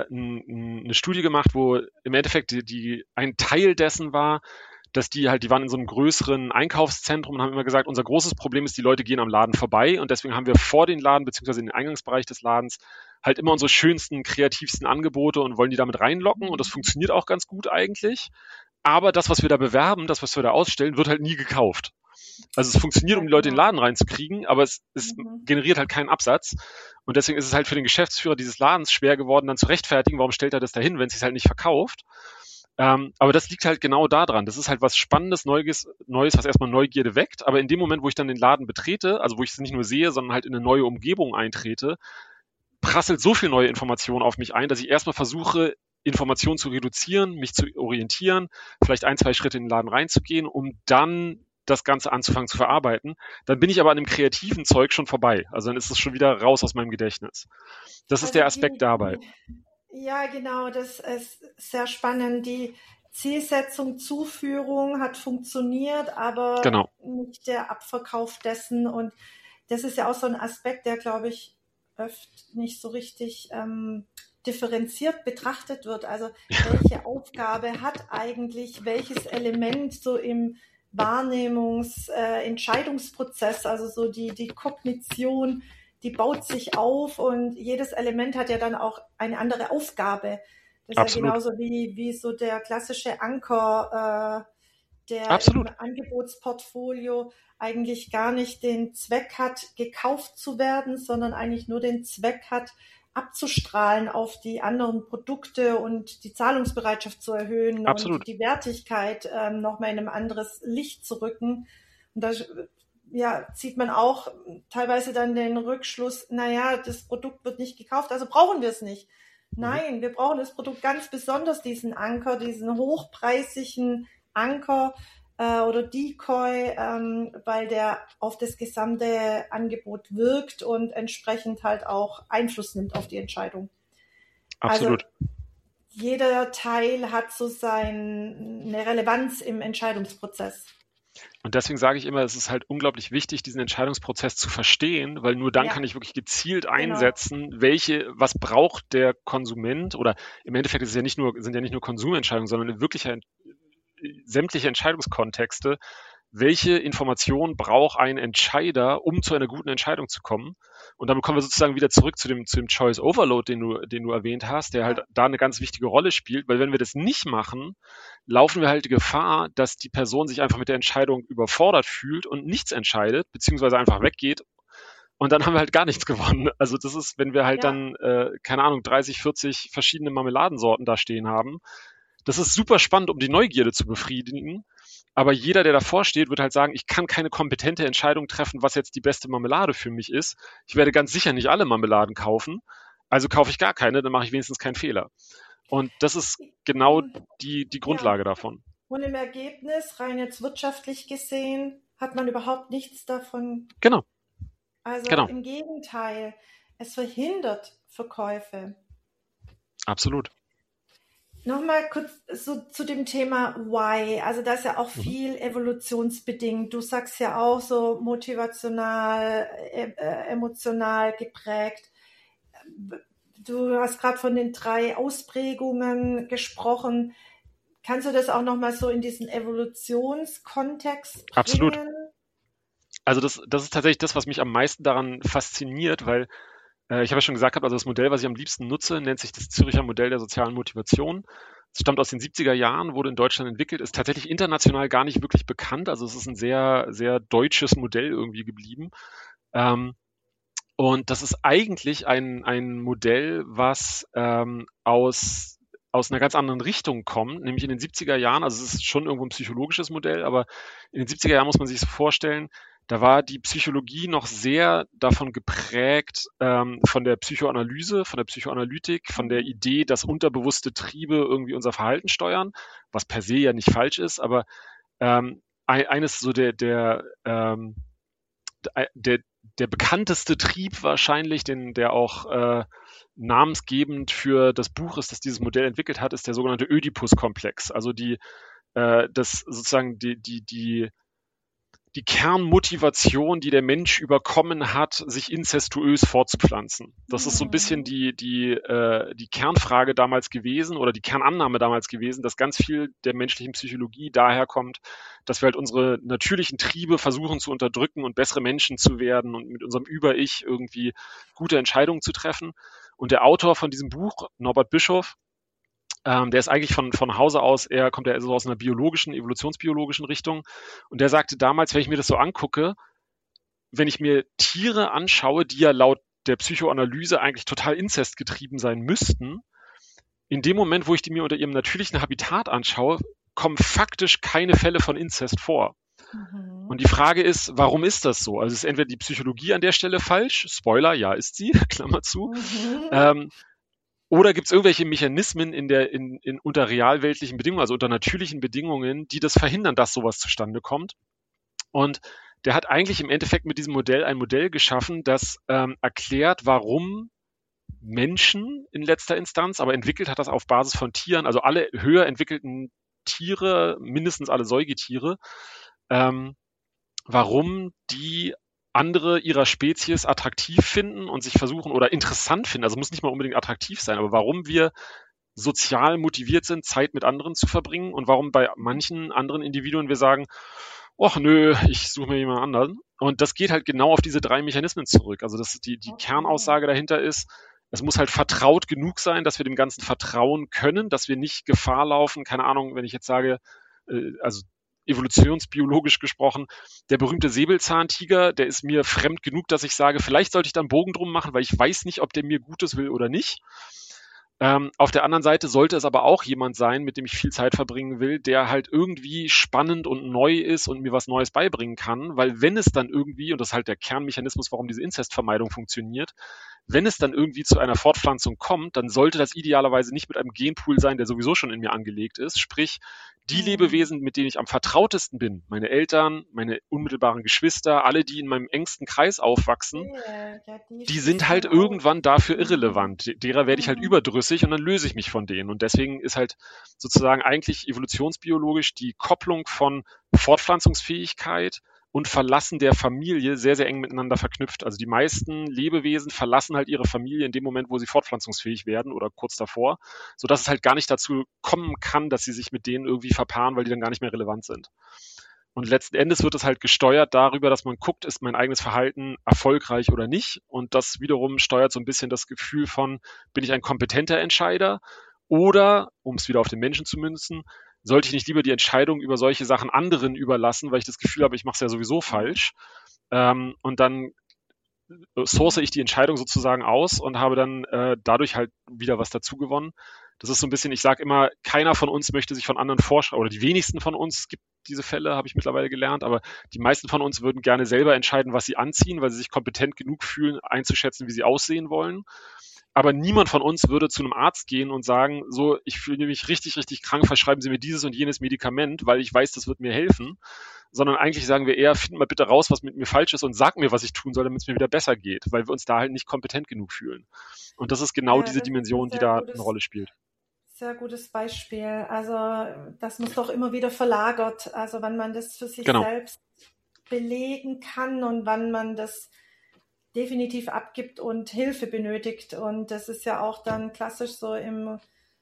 n, eine Studie gemacht, wo im Endeffekt die, die ein Teil dessen war, dass die halt, die waren in so einem größeren Einkaufszentrum und haben immer gesagt, unser großes Problem ist, die Leute gehen am Laden vorbei und deswegen haben wir vor den Laden beziehungsweise in den Eingangsbereich des Ladens halt immer unsere schönsten, kreativsten Angebote und wollen die damit reinlocken und das funktioniert auch ganz gut eigentlich. Aber das, was wir da bewerben, das, was wir da ausstellen, wird halt nie gekauft. Also es funktioniert, Ja, um die Leute in den genau. Laden reinzukriegen, aber es, es Mhm. generiert halt keinen Absatz. Und deswegen ist es halt für den Geschäftsführer dieses Ladens schwer geworden, dann zu rechtfertigen, warum stellt er das dahin, wenn es sich halt nicht verkauft. Ähm, aber das liegt halt genau daran. Das ist halt was Spannendes, Neues, Neues, was erstmal Neugierde weckt. Aber in dem Moment, wo ich dann den Laden betrete, also wo ich es nicht nur sehe, sondern halt in eine neue Umgebung eintrete, prasselt so viel neue Information auf mich ein, dass ich erstmal versuche, Informationen zu reduzieren, mich zu orientieren, vielleicht ein, zwei Schritte in den Laden reinzugehen, um dann das Ganze anzufangen zu verarbeiten. Dann bin ich aber an dem kreativen Zeug schon vorbei. Also dann ist es schon wieder raus aus meinem Gedächtnis. Das ist Also der Aspekt die, dabei. die, ja, genau, das ist sehr spannend. Die Zielsetzung, Zuführung hat funktioniert, aber Genau, nicht der Abverkauf dessen. Und das ist ja auch so ein Aspekt, der, glaube ich, oft nicht so richtig ähm, differenziert betrachtet wird. Also welche Aufgabe hat eigentlich welches Element so im Wahrnehmungs-, äh, Entscheidungsprozess, also so die, die Kognition, die baut sich auf und jedes Element hat ja dann auch eine andere Aufgabe. Das ist ja absolut, genauso wie, wie so der klassische Anker, äh, der im absolut, Angebotsportfolio eigentlich gar nicht den Zweck hat, gekauft zu werden, sondern eigentlich nur den Zweck hat, abzustrahlen auf die anderen Produkte und die Zahlungsbereitschaft zu erhöhen absolut, und die Wertigkeit ähm, nochmal in ein anderes Licht zu rücken. Und da ja, zieht man auch teilweise dann den Rückschluss, naja, das Produkt wird nicht gekauft, also brauchen wir es nicht. mhm. Nein, wir brauchen das Produkt ganz besonders, diesen Anker, diesen hochpreisigen Anker äh, oder Decoy, ähm, weil der auf das gesamte Angebot wirkt und entsprechend halt auch Einfluss nimmt auf die Entscheidung. Also Absolut. jeder Teil hat so seine Relevanz im Entscheidungsprozess. Und deswegen sage ich immer, es ist halt unglaublich wichtig, diesen Entscheidungsprozess zu verstehen, weil nur dann Ja, kann ich wirklich gezielt genau. einsetzen, welche, was braucht der Konsument oder im Endeffekt ist es ja nicht nur, sind ja nicht nur Konsumentscheidungen, sondern wirklich sämtliche Entscheidungskontexte, welche Informationen braucht ein Entscheider, um zu einer guten Entscheidung zu kommen. Und damit kommen wir sozusagen wieder zurück zu dem, zu dem Choice Overload, den du, den du erwähnt hast, der halt Ja, da eine ganz wichtige Rolle spielt, weil wenn wir das nicht machen, laufen wir halt die Gefahr, dass die Person sich einfach mit der Entscheidung überfordert fühlt und nichts entscheidet, beziehungsweise einfach weggeht. Und dann haben wir halt gar nichts gewonnen. Also das ist, wenn wir halt ja, dann, äh, keine Ahnung, dreißig, vierzig verschiedene Marmeladensorten da stehen haben. Das ist super spannend, um die Neugierde zu befriedigen. Aber jeder, der davor steht, wird halt sagen, ich kann keine kompetente Entscheidung treffen, was jetzt die beste Marmelade für mich ist. Ich werde ganz sicher nicht alle Marmeladen kaufen. Also kaufe ich gar keine, dann mache ich wenigstens keinen Fehler. Und das ist genau die, die ja. Grundlage davon. Und im Ergebnis, rein jetzt wirtschaftlich gesehen, hat man überhaupt nichts davon. Genau, Also genau, im Gegenteil, es verhindert Verkäufe. absolut. Nochmal kurz so zu dem Thema Why. Also das ist ja auch Mhm. viel evolutionsbedingt. Du sagst ja auch so motivational, äh, äh, emotional geprägt. Du hast gerade von den drei Ausprägungen gesprochen. Kannst du das auch nochmal so in diesen Evolutionskontext Absolut. bringen? Also das, das ist tatsächlich das, was mich am meisten daran fasziniert, weil äh, ich habe ja schon gesagt, also das Modell, was ich am liebsten nutze, nennt sich das Züricher Modell der sozialen Motivation. Es stammt aus den siebziger Jahren, wurde in Deutschland entwickelt, ist tatsächlich international gar nicht wirklich bekannt. Also es ist ein sehr, sehr deutsches Modell irgendwie geblieben. Ähm, und das ist eigentlich ein, ein Modell, was ähm, aus, aus einer ganz anderen Richtung kommt, nämlich in den siebziger Jahren, also es ist schon irgendwo ein psychologisches Modell, aber in den siebziger Jahren muss man sich so vorstellen, da war die Psychologie noch sehr davon geprägt, ähm, von der Psychoanalyse, von der Psychoanalytik, von der Mhm. Idee, dass unterbewusste Triebe irgendwie unser Verhalten steuern, was per se ja nicht falsch ist, aber ähm, eines so der, der, ähm, der, der bekannteste Trieb wahrscheinlich, den, der auch äh, namensgebend für das Buch ist, das dieses Modell entwickelt hat, ist der sogenannte Ödipus-Komplex. Also die, äh, das sozusagen die, die, die die Kernmotivation, die der Mensch überkommen hat, sich inzestuös fortzupflanzen. Das ist so ein bisschen Mhm. die, die, äh, die Kernfrage damals gewesen oder die Kernannahme damals gewesen, dass ganz viel der menschlichen Psychologie daher kommt, dass wir halt unsere natürlichen Triebe versuchen zu unterdrücken und bessere Menschen zu werden und mit unserem Über-Ich irgendwie gute Entscheidungen zu treffen. Und der Autor von diesem Buch, Norbert Bischof, Ähm, der ist eigentlich von, von Hause aus, er kommt ja so aus einer biologischen, evolutionsbiologischen Richtung. Und der sagte damals, wenn ich mir das so angucke, wenn ich mir Tiere anschaue, die ja laut der Psychoanalyse eigentlich total inzestgetrieben sein müssten, in dem Moment, wo ich die mir unter ihrem natürlichen Habitat anschaue, kommen faktisch keine Fälle von Inzest vor. Mhm. Und die Frage ist, warum ist das so? Also ist entweder die Psychologie an der Stelle falsch, Spoiler, ja ist sie, Klammer zu, mhm. ähm, oder gibt es irgendwelche Mechanismen in der, in, in, unter realweltlichen Bedingungen, also unter natürlichen Bedingungen, die das verhindern, dass sowas zustande kommt? Und der hat eigentlich im Endeffekt mit diesem Modell ein Modell geschaffen, das ähm, erklärt, warum Menschen in letzter Instanz, aber entwickelt hat das auf Basis von Tieren, also alle höher entwickelten Tiere, mindestens alle Säugetiere, ähm, warum die andere ihrer Spezies attraktiv finden und sich versuchen oder interessant finden, also muss nicht mal unbedingt attraktiv sein, aber warum wir sozial motiviert sind, Zeit mit anderen zu verbringen und warum bei manchen anderen Individuen wir sagen, ach nö, ich suche mir jemand anderen. Und das geht halt genau auf diese drei Mechanismen zurück. Also das die, die okay. Kernaussage dahinter ist, es muss halt vertraut genug sein, dass wir dem Ganzen vertrauen können, dass wir nicht Gefahr laufen, keine Ahnung, wenn ich jetzt sage, äh, also evolutionsbiologisch gesprochen, der berühmte Säbelzahntiger, der ist mir fremd genug, dass ich sage, vielleicht sollte ich da einen Bogen drum machen, weil ich weiß nicht, ob der mir Gutes will oder nicht. Ähm, auf der anderen Seite sollte es aber auch jemand sein, mit dem ich viel Zeit verbringen will, der halt irgendwie spannend und neu ist und mir was Neues beibringen kann, weil wenn es dann irgendwie, und das ist halt der Kernmechanismus, warum diese Inzestvermeidung funktioniert, wenn es dann irgendwie zu einer Fortpflanzung kommt, dann sollte das idealerweise nicht mit einem Genpool sein, der sowieso schon in mir angelegt ist, sprich die mhm. Lebewesen, mit denen ich am vertrautesten bin, meine Eltern, meine unmittelbaren Geschwister, alle, die in meinem engsten Kreis aufwachsen, yeah, ja, die, die sind halt irgendwann dafür irrelevant. Derer werde ich halt mhm. überdrüssig und dann löse ich mich von denen. Und deswegen ist halt sozusagen eigentlich evolutionsbiologisch die Kopplung von Fortpflanzungsfähigkeit und Verlassen der Familie sehr, sehr eng miteinander verknüpft. Also die meisten Lebewesen verlassen halt ihre Familie in dem Moment, wo sie fortpflanzungsfähig werden oder kurz davor, sodass es halt gar nicht dazu kommen kann, dass sie sich mit denen irgendwie verpaaren, weil die dann gar nicht mehr relevant sind. Und letzten Endes wird es halt gesteuert darüber, dass man guckt, ist mein eigenes Verhalten erfolgreich oder nicht. Und das wiederum steuert so ein bisschen das Gefühl von, bin ich ein kompetenter Entscheider oder, um es wieder auf den Menschen zu münzen, sollte ich nicht lieber die Entscheidung über solche Sachen anderen überlassen, weil ich das Gefühl habe, ich mache es ja sowieso falsch. Ähm, und dann source ich die Entscheidung sozusagen aus und habe dann äh, dadurch halt wieder was dazu gewonnen. Das ist so ein bisschen, ich sage immer, keiner von uns möchte sich von anderen vorschreiben, oder die wenigsten von uns, es gibt diese Fälle, habe ich mittlerweile gelernt, aber die meisten von uns würden gerne selber entscheiden, was sie anziehen, weil sie sich kompetent genug fühlen, einzuschätzen, wie sie aussehen wollen. Aber niemand von uns würde zu einem Arzt gehen und sagen, so, ich fühle mich richtig, richtig krank, verschreiben Sie mir dieses und jenes Medikament, weil ich weiß, das wird mir helfen. Sondern eigentlich sagen wir eher, find mal bitte raus, was mit mir falsch ist und sag mir, was ich tun soll, damit es mir wieder besser geht, weil wir uns da halt nicht kompetent genug fühlen. Und das ist genau ja, diese Dimension, die da gutes, eine Rolle spielt. Sehr gutes Beispiel. Also das muss doch immer wieder verlagert. Also wann man das für sich genau. selbst belegen kann und wann man das definitiv abgibt und Hilfe benötigt. Und das ist ja auch dann klassisch so im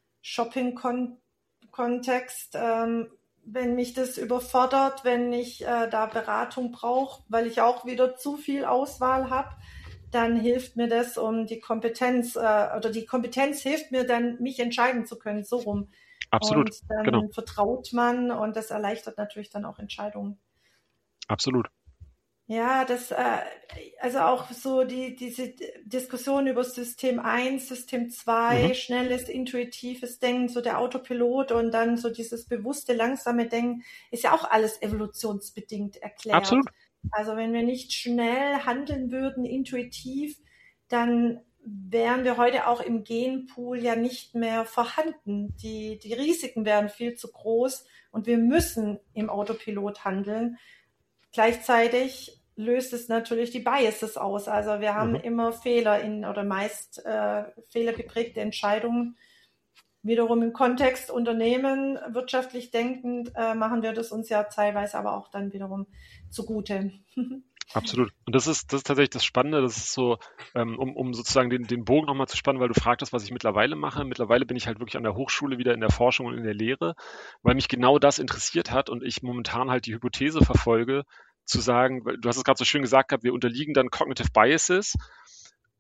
Shopping-Kontext, ähm, wenn mich das überfordert, wenn ich äh, da Beratung brauche, weil ich auch wieder zu viel Auswahl habe, dann hilft mir das, um die Kompetenz, äh, oder die Kompetenz hilft mir dann, mich entscheiden zu können, so rum. Absolut, und dann genau. vertraut man und das erleichtert natürlich dann auch Entscheidungen. Absolut. Ja, das, äh, also auch so die, diese Diskussion über System eins, System zwei, mhm. schnelles, intuitives Denken, so der Autopilot und dann so dieses bewusste, langsame Denken, ist ja auch alles evolutionsbedingt erklärt. Absolut. Also wenn wir nicht schnell handeln würden, intuitiv, dann wären wir heute auch im Genpool ja nicht mehr vorhanden. Die, die Risiken wären viel zu groß und wir müssen im Autopilot handeln. Gleichzeitig löst es natürlich die Biases aus. Also wir haben mhm. immer Fehler in oder meist äh, fehlergeprägte Entscheidungen. Wiederum im Kontext Unternehmen, wirtschaftlich denkend, äh, machen wir das uns ja teilweise aber auch dann wiederum zugute. Absolut. Und das ist, das ist tatsächlich das Spannende. Das ist so, ähm, um, um sozusagen den, den Bogen nochmal zu spannen, weil du fragtest, was ich mittlerweile mache. Mittlerweile bin ich halt wirklich an der Hochschule wieder in der Forschung und in der Lehre, weil mich genau das interessiert hat und ich momentan halt die Hypothese verfolge, zu sagen, weil du hast es gerade so schön gesagt gehabt, wir unterliegen dann Cognitive Biases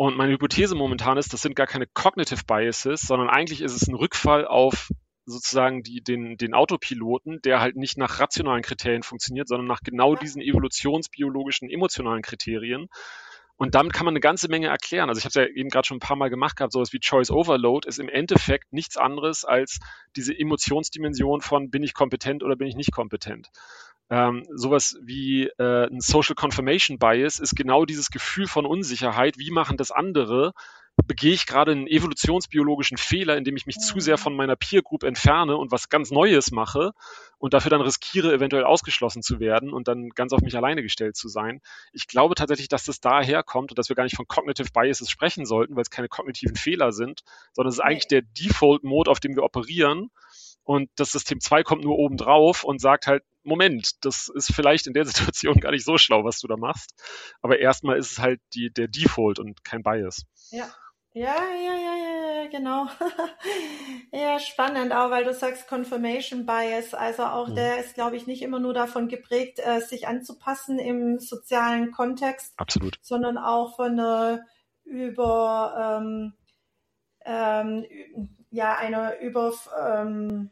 Und meine Hypothese momentan ist, das sind gar keine Cognitive Biases, sondern eigentlich ist es ein Rückfall auf sozusagen die, den, den Autopiloten, der halt nicht nach rationalen Kriterien funktioniert, sondern nach genau diesen evolutionsbiologischen, emotionalen Kriterien. Und damit kann man eine ganze Menge erklären. Also ich habe es ja eben gerade schon ein paar Mal gemacht gehabt, sowas wie Choice Overload ist im Endeffekt nichts anderes als diese Emotionsdimension von bin ich kompetent oder bin ich nicht kompetent. Ähm, sowas wie äh, ein Social Confirmation Bias ist genau dieses Gefühl von Unsicherheit. Wie machen das andere? Begehe ich gerade einen evolutionsbiologischen Fehler, indem ich mich zu sehr von meiner Peer Group entferne und was ganz Neues mache und dafür dann riskiere, eventuell ausgeschlossen zu werden und dann ganz auf mich alleine gestellt zu sein. Ich glaube tatsächlich, dass das daher kommt und dass wir gar nicht von Cognitive Biases sprechen sollten, weil es keine kognitiven Fehler sind, sondern es ist eigentlich der Default-Mode, auf dem wir operieren. Und das System zwei kommt nur oben drauf und sagt halt, Moment, das ist vielleicht in der Situation gar nicht so schlau, was du da machst. Aber erstmal ist es halt die, der Default und kein Bias. Ja. Ja, ja, ja, ja, ja, genau. Ja, spannend auch, weil du sagst Confirmation Bias. Also auch Mhm. der ist, glaube ich, nicht immer nur davon geprägt, äh, sich anzupassen im sozialen Kontext, Absolut. sondern auch von einer über, ähm, ähm, ja, einer übertriebenen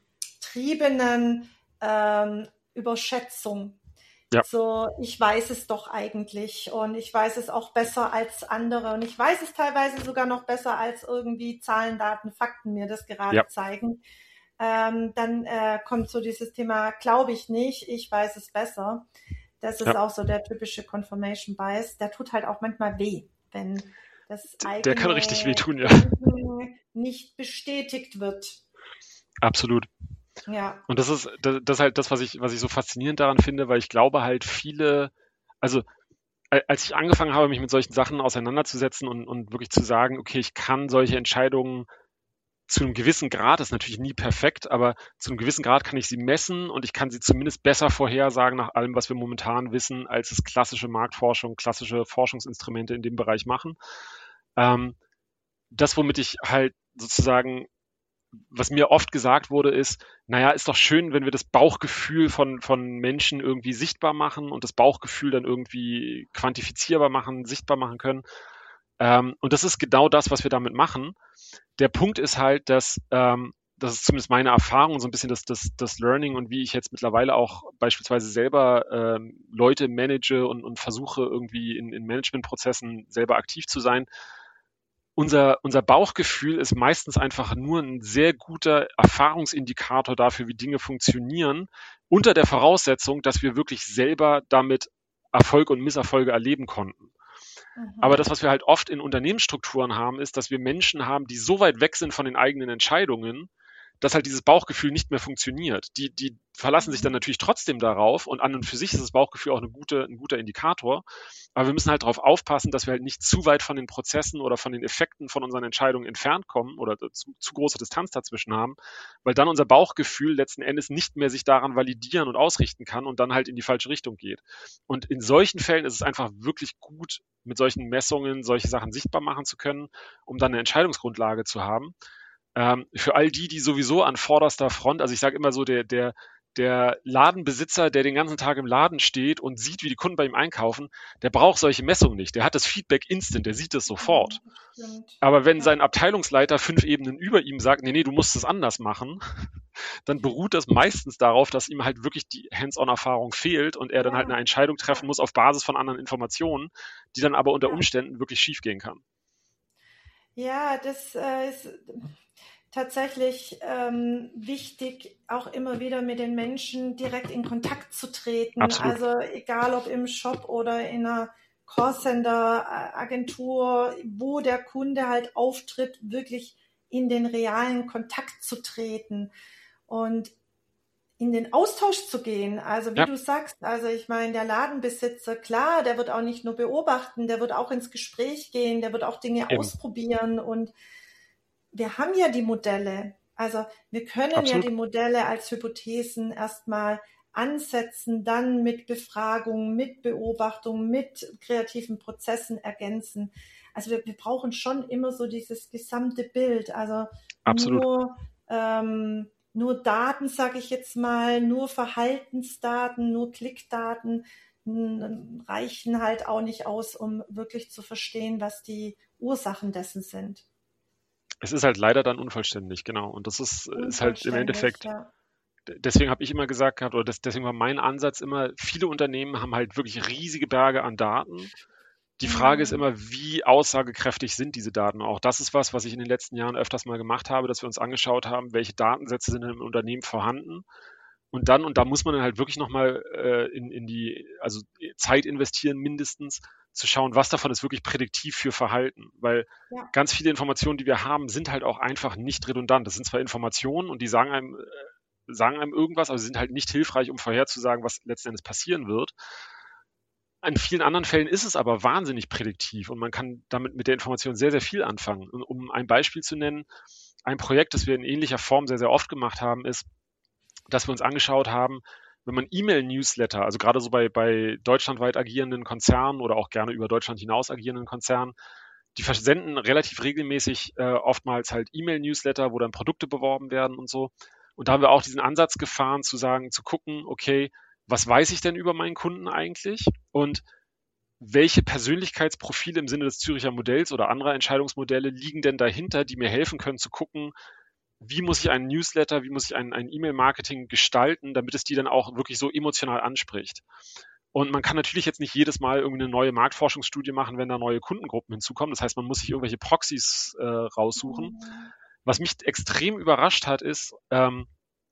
ähm, Überschätzung. Ja. So, ich weiß es doch eigentlich und ich weiß es auch besser als andere und ich weiß es teilweise sogar noch besser als irgendwie Zahlen, Daten, Fakten mir das gerade Ja. zeigen. Ähm, dann äh, kommt so dieses Thema, glaube ich nicht, ich weiß es besser. Das ist Ja. auch so der typische Confirmation Bias. Der tut halt auch manchmal weh, wenn das eigene Der kann richtig wehtun, ja. Denken nicht bestätigt wird. Absolut. Ja. Und das ist, das, das ist halt das, was ich, was ich so faszinierend daran finde, weil ich glaube halt viele, also a- als ich angefangen habe, mich mit solchen Sachen auseinanderzusetzen und, und wirklich zu sagen, okay, ich kann solche Entscheidungen zu einem gewissen Grad, das ist natürlich nie perfekt, aber zu einem gewissen Grad kann ich sie messen und ich kann sie zumindest besser vorhersagen nach allem, was wir momentan wissen, als es klassische Marktforschung, klassische Forschungsinstrumente in dem Bereich machen. Ähm, das, womit ich halt sozusagen, was mir oft gesagt wurde, ist, naja, ist doch schön, wenn wir das Bauchgefühl von, von Menschen irgendwie sichtbar machen und das Bauchgefühl dann irgendwie quantifizierbar machen, sichtbar machen können. Ähm, und das ist genau das, was wir damit machen. Der Punkt ist halt, dass, ähm, das ist zumindest meine Erfahrung, so ein bisschen das, das, das Learning und wie ich jetzt mittlerweile auch beispielsweise selber ähm, Leute manage und, und versuche irgendwie in, in Managementprozessen selber aktiv zu sein. Unser, unser Bauchgefühl ist meistens einfach nur ein sehr guter Erfahrungsindikator dafür, wie Dinge funktionieren, unter der Voraussetzung, dass wir wirklich selber damit Erfolg und Misserfolge erleben konnten. Mhm. Aber das, was wir halt oft in Unternehmensstrukturen haben, ist, dass wir Menschen haben, die so weit weg sind von den eigenen Entscheidungen, dass halt dieses Bauchgefühl nicht mehr funktioniert. Die, die verlassen sich dann natürlich trotzdem darauf und an und für sich ist das Bauchgefühl auch eine gute, ein guter Indikator. Aber wir müssen halt darauf aufpassen, dass wir halt nicht zu weit von den Prozessen oder von den Effekten von unseren Entscheidungen entfernt kommen oder zu, zu große Distanz dazwischen haben, weil dann unser Bauchgefühl letzten Endes nicht mehr sich daran validieren und ausrichten kann und dann halt in die falsche Richtung geht. Und in solchen Fällen ist es einfach wirklich gut, mit solchen Messungen solche Sachen sichtbar machen zu können, um dann eine Entscheidungsgrundlage zu haben. Ähm, für all die, die sowieso an vorderster Front, also ich sage immer so, der, der, der Ladenbesitzer, der den ganzen Tag im Laden steht und sieht, wie die Kunden bei ihm einkaufen, der braucht solche Messungen nicht. Der hat das Feedback instant, der sieht es sofort. Stimmt. Aber wenn Ja. sein Abteilungsleiter fünf Ebenen über ihm sagt, nee, nee, du musst es anders machen, dann beruht das meistens darauf, dass ihm halt wirklich die Hands-on-Erfahrung fehlt und er dann Ja. halt eine Entscheidung treffen muss auf Basis von anderen Informationen, die dann aber unter Umständen wirklich schiefgehen kann. Ja, das äh, ist tatsächlich ähm, wichtig, auch immer wieder mit den Menschen direkt in Kontakt zu treten. Absolut. Also egal ob im Shop oder in einer Callcenter-Agentur, wo der Kunde halt auftritt, wirklich in den realen Kontakt zu treten und in den Austausch zu gehen. Also wie Ja. du sagst, also ich meine, der Ladenbesitzer, klar, der wird auch nicht nur beobachten, der wird auch ins Gespräch gehen, der wird auch Dinge Eben. ausprobieren und wir haben ja die Modelle. Also wir können Absolut. ja die Modelle als Hypothesen erstmal ansetzen, dann mit Befragung, mit Beobachtung, mit kreativen Prozessen ergänzen. Also wir, wir brauchen schon immer so dieses gesamte Bild. Also Absolut. nur ähm, nur Daten, sage ich jetzt mal, nur Verhaltensdaten, nur Klickdaten, n- reichen halt auch nicht aus, um wirklich zu verstehen, was die Ursachen dessen sind. Es ist halt leider dann unvollständig, genau. Und das ist, ist halt im Unvollständig, Endeffekt, ja. deswegen habe ich immer gesagt gehabt, oder das, deswegen war mein Ansatz immer, viele Unternehmen haben halt wirklich riesige Berge an Daten. Die Frage ist Mhm. immer, wie aussagekräftig sind diese Daten? Auch das ist was, was ich in den letzten Jahren öfters mal gemacht habe, dass wir uns angeschaut haben, welche Datensätze sind im Unternehmen vorhanden. Und dann, und da muss man dann halt wirklich nochmal äh, in, in die, also Zeit investieren mindestens, zu schauen, was davon ist wirklich prädiktiv für Verhalten. Weil Ja. ganz viele Informationen, die wir haben, sind halt auch einfach nicht redundant. Das sind zwar Informationen und die sagen einem, äh, sagen einem irgendwas, aber sie sind halt nicht hilfreich, um vorherzusagen, was letzten Endes passieren wird. An vielen anderen Fällen ist es aber wahnsinnig prädiktiv und man kann damit mit der Information sehr, sehr viel anfangen. Und um ein Beispiel zu nennen, ein Projekt, das wir in ähnlicher Form sehr, sehr oft gemacht haben, ist, dass wir uns angeschaut haben, wenn man E-Mail-Newsletter, also gerade so bei, bei deutschlandweit agierenden Konzernen oder auch gerne über Deutschland hinaus agierenden Konzernen, die versenden relativ regelmäßig äh, oftmals halt E-Mail-Newsletter, wo dann Produkte beworben werden und so. Und da haben wir auch diesen Ansatz gefahren, zu sagen, zu gucken, okay, was weiß ich denn über meinen Kunden eigentlich und welche Persönlichkeitsprofile im Sinne des Züricher Modells oder anderer Entscheidungsmodelle liegen denn dahinter, die mir helfen können zu gucken, wie muss ich einen Newsletter, wie muss ich ein, ein E-Mail-Marketing gestalten, damit es die dann auch wirklich so emotional anspricht. Und man kann natürlich jetzt nicht jedes Mal irgendwie eine neue Marktforschungsstudie machen, wenn da neue Kundengruppen hinzukommen. Das heißt, man muss sich irgendwelche Proxys äh, raussuchen. Mhm. Was mich extrem überrascht hat, ist, ähm,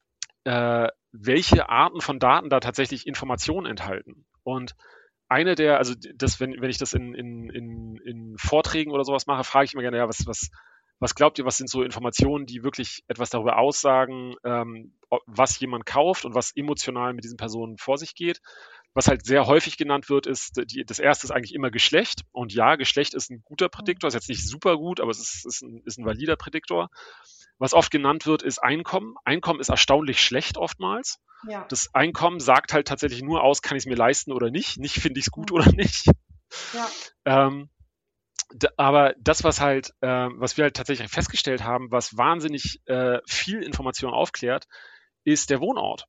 äh, welche Arten von Daten da tatsächlich Informationen enthalten. Und eine der, also das, wenn, wenn ich das in, in, in, in Vorträgen oder sowas mache, frage ich immer gerne, ja, was, was, was glaubt ihr, was sind so Informationen, die wirklich etwas darüber aussagen, ähm, was jemand kauft und was emotional mit diesen Personen vor sich geht? Was halt sehr häufig genannt wird, ist, die, das erste ist eigentlich immer Geschlecht. Und ja, Geschlecht ist ein guter Prädiktor, ist jetzt nicht super gut, aber es ist, ist, ein, ist ein valider Prädiktor. Was oft genannt wird, ist Einkommen. Einkommen ist erstaunlich schlecht oftmals. Ja. Das Einkommen sagt halt tatsächlich nur aus, kann ich es mir leisten oder nicht, nicht finde ich es gut Mhm. oder nicht. Ja. Ähm, d- aber das, was halt, äh, was wir halt tatsächlich festgestellt haben, was wahnsinnig äh, viel Information aufklärt, ist der Wohnort.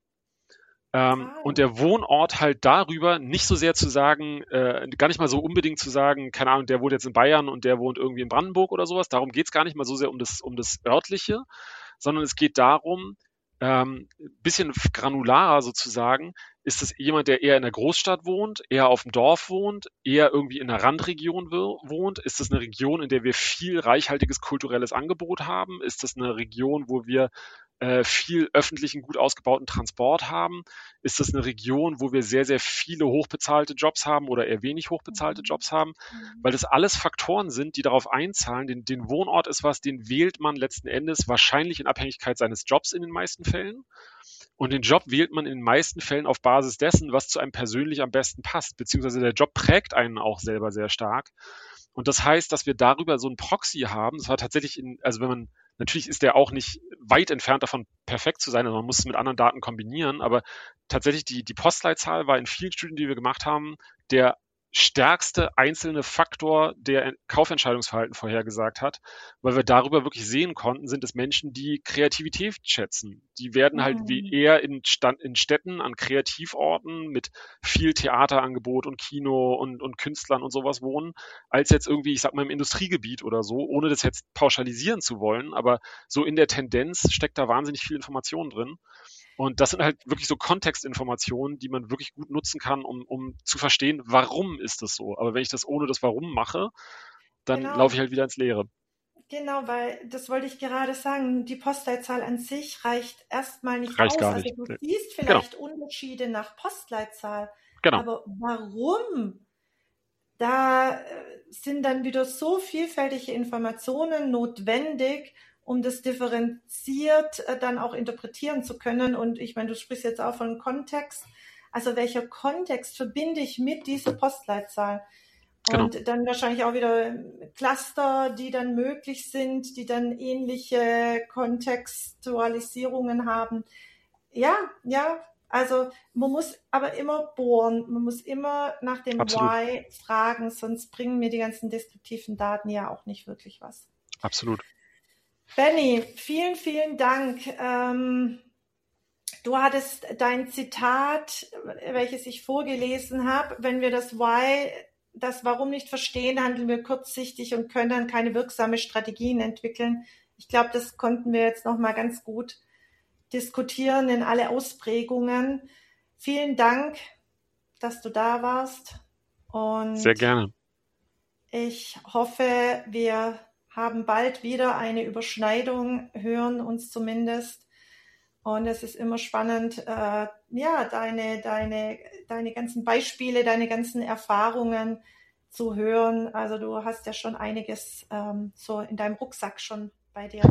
Ähm, Ah, und der Wohnort halt darüber nicht so sehr zu sagen, äh, gar nicht mal so unbedingt zu sagen, keine Ahnung, der wohnt jetzt in Bayern und der wohnt irgendwie in Brandenburg oder sowas. Darum geht es gar nicht mal so sehr um das, um das Örtliche, sondern es geht darum, ähm, bisschen granularer sozusagen, ist es jemand, der eher in der Großstadt wohnt, eher auf dem Dorf wohnt, eher irgendwie in einer Randregion wohnt? Ist es eine Region, in der wir viel reichhaltiges kulturelles Angebot haben? Ist es eine Region, wo wir äh, viel öffentlichen, gut ausgebauten Transport haben? Ist das eine Region, wo wir sehr, sehr viele hochbezahlte Jobs haben oder eher wenig hochbezahlte Mhm. Jobs haben? Mhm. Weil das alles Faktoren sind, die darauf einzahlen. Den, den Wohnort ist was, den wählt man letzten Endes wahrscheinlich in Abhängigkeit seines Jobs in den meisten Fällen. Und den Job wählt man in den meisten Fällen auf Basis dessen, was zu einem persönlich am besten passt, beziehungsweise der Job prägt einen auch selber sehr stark. Und das heißt, dass wir darüber so ein Proxy haben. Das war tatsächlich in, also wenn man, natürlich ist der auch nicht weit entfernt davon, perfekt zu sein, also man muss es mit anderen Daten kombinieren, aber tatsächlich die, die Postleitzahl war in vielen Studien, die wir gemacht haben, der stärkste einzelne Faktor, der Kaufentscheidungsverhalten vorhergesagt hat, weil wir darüber wirklich sehen konnten, sind es Menschen, die Kreativität schätzen. Die werden halt wie Mhm. eher in, Stand, in Städten an Kreativorten mit viel Theaterangebot und Kino und, und Künstlern und sowas wohnen, als jetzt irgendwie, ich sag mal, im Industriegebiet oder so, ohne das jetzt pauschalisieren zu wollen, aber so in der Tendenz steckt da wahnsinnig viel Information drin. Und das sind halt wirklich so Kontextinformationen, die man wirklich gut nutzen kann, um, um zu verstehen, warum ist das so. Aber wenn ich das ohne das Warum mache, dann laufe Genau, ich halt wieder ins Leere. genau, weil das wollte ich gerade sagen, die Postleitzahl an sich reicht erstmal nicht Reicht aus. gar Also nicht. du Nee. siehst Genau, vielleicht Unterschiede nach Postleitzahl, genau. aber warum? Da äh, sind dann wieder so vielfältige Informationen notwendig, um das differenziert äh, dann auch interpretieren zu können. Und ich meine, du sprichst jetzt auch von Kontext. Also welcher Kontext verbinde ich mit dieser Postleitzahl? Genau. Und dann wahrscheinlich auch wieder Cluster, die dann möglich sind, die dann ähnliche Kontextualisierungen haben. Ja, ja, also man muss aber immer bohren, man muss immer nach dem Absolut. Why fragen, sonst bringen mir die ganzen deskriptiven Daten ja auch nicht wirklich was. Absolut. Benny, vielen, vielen Dank. Ähm, Du hattest dein Zitat, welches ich vorgelesen habe, wenn wir das Why, das Warum nicht verstehen, handeln wir kurzsichtig und können dann keine wirksamen Strategien entwickeln. Ich glaube, das konnten wir jetzt nochmal ganz gut diskutieren in alle Ausprägungen. Vielen Dank, dass du da warst. Und sehr gerne. Ich hoffe, wir haben bald wieder eine Überschneidung, hören uns zumindest. Und es ist immer spannend, äh, ja, deine, deine, deine ganzen Beispiele, deine ganzen Erfahrungen zu hören. Also du hast ja schon einiges ähm, so in deinem Rucksack schon bei dir.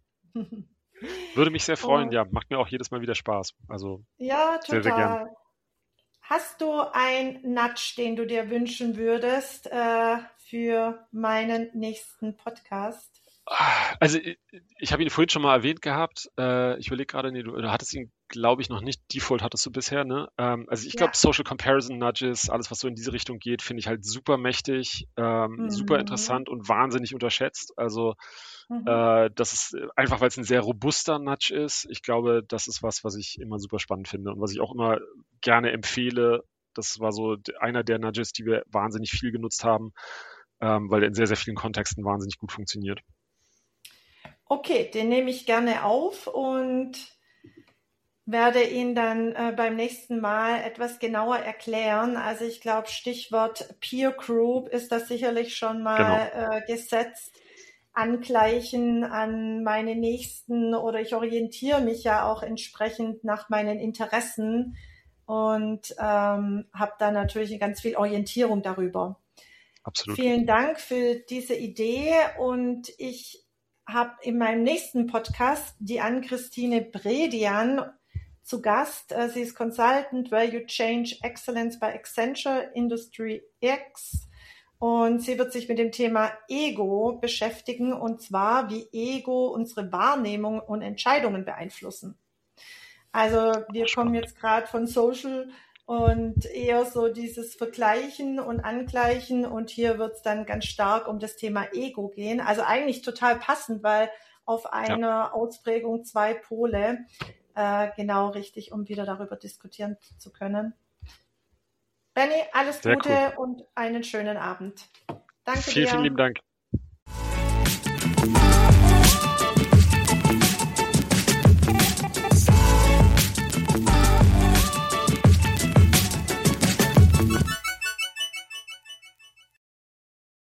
Würde mich sehr freuen, Und, ja, macht mir auch jedes Mal wieder Spaß. Also ja, total. Sehr, sehr gern. Hast du einen Nudge, den du dir wünschen würdest äh, für meinen nächsten Podcast? Also ich, ich habe ihn vorhin schon mal erwähnt gehabt. Äh, ich überlege gerade, nee, du, du hattest ihn, glaube ich, noch nicht. Default hattest du bisher, ne? Ähm, also ich glaube, Ja. Social Comparison Nudges, alles, was so in diese Richtung geht, finde ich halt super mächtig, ähm, Mhm. super interessant und wahnsinnig unterschätzt. Also Mhm. äh, das ist einfach, weil es ein sehr robuster Nudge ist. Ich glaube, das ist was, was ich immer super spannend finde und was ich auch immer gerne empfehle. Das war so einer der Nudges, die wir wahnsinnig viel genutzt haben, ähm, weil der in sehr, sehr vielen Kontexten wahnsinnig gut funktioniert. Okay, den nehme ich gerne auf und werde ihn dann äh, beim nächsten Mal etwas genauer erklären. Also ich glaube, Stichwort Peer Group ist das sicherlich schon mal Genau. äh, gesetzt. Angleichen an meine Nächsten oder ich orientiere mich ja auch entsprechend nach meinen Interessen und ähm, habe da natürlich ganz viel Orientierung darüber. Absolut. Vielen Dank für diese Idee und ich habe in meinem nächsten Podcast die Ann-Christine Bredian zu Gast. Sie ist Consultant Value Change Excellence bei Accenture Industry X und sie wird sich mit dem Thema Ego beschäftigen und zwar, wie Ego unsere Wahrnehmung und Entscheidungen beeinflussen. Also wir kommen jetzt gerade von Social und eher so dieses Vergleichen und Angleichen und hier wird es dann ganz stark um das Thema Ego gehen. Also eigentlich total passend, weil auf einer ja. Ausprägung zwei Pole äh, genau richtig, um wieder darüber diskutieren zu können. Benny, alles Sehr Gute cool. Und einen schönen Abend. Danke vielen, dir. Vielen lieben Dank.